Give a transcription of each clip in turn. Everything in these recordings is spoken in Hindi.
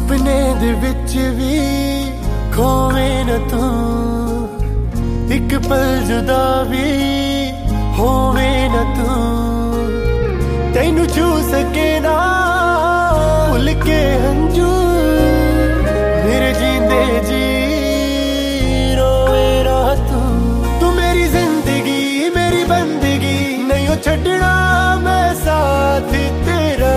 सुपने दे विच भी खोवे न तू, एक पल जुदा भी होवे न तू। तैनू छू सके ना भुल के हंजू, मेरे जींदे जी रोवे ना तू। तू मेरी जिंदगी मेरी बंदगी, नहीं हो छड़ना मैं साथ तेरा।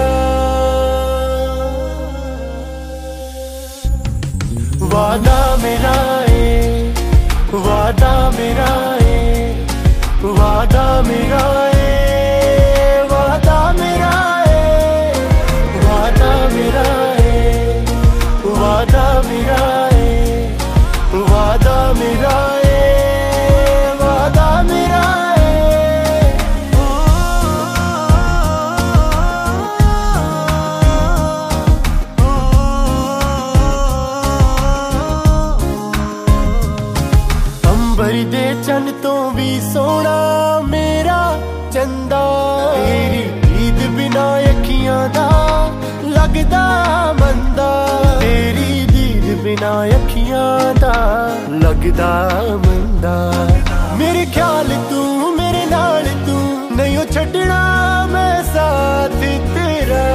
वादा मेरा है, वादा मेरा है, वादा मेरा है, वादा मेरा है, वादा मेरा है, वादा मेरा है, वादा मेरा है, वादा मेरा है। अंबर दे चन तो भी सोना मेरा चंदा, तेरी ईद बिना अखियां दा लगदा मंदा, तेरी दीद बिना अखियां दा लगदा मंदा। मेरे ख्याल तू मेरे नाल तू, नहीं हो छड़ना मैं साथ तेरा।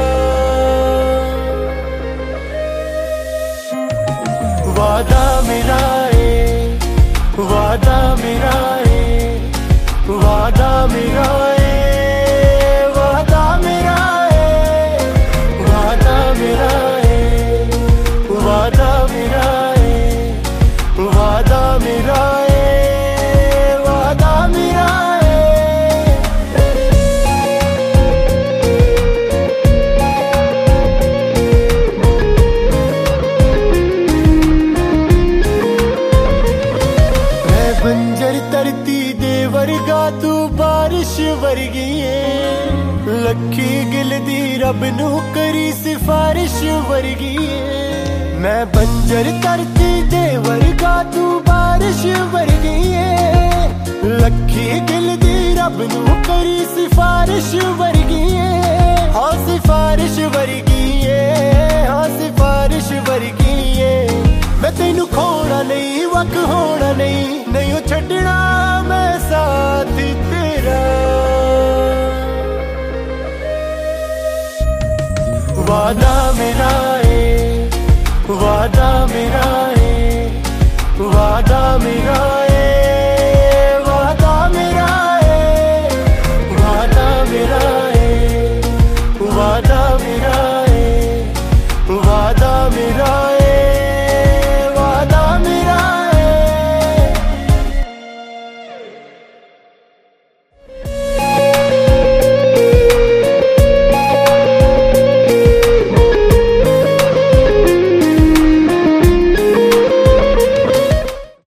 वादा मेरा है, वादा मेरा है, वादा मेरा है, वादा मेरा है, वादा मेरा है, वादा मेरा है, वादा मेरा है, वादा मेरा है। मैं बंजर धरती दे वर्गा तू बारिश वर्गी है, लखी गिल दी रब नू करी सिफारिश वर्गी है। मैं बंजर धरती दे वर्गा तू बारिश वर्गी है, लखी गिल दी रब नू करी सिफारिश वर्गी है। हाँ सिफारिश वर्गी है, हाँ सिफारिश वर्गी है। मैं तेनू खोना नहीं वक होना नहीं, नहीं हो छड़ना मैं साथ तेरा। वादा मेरा है, वादा मेरा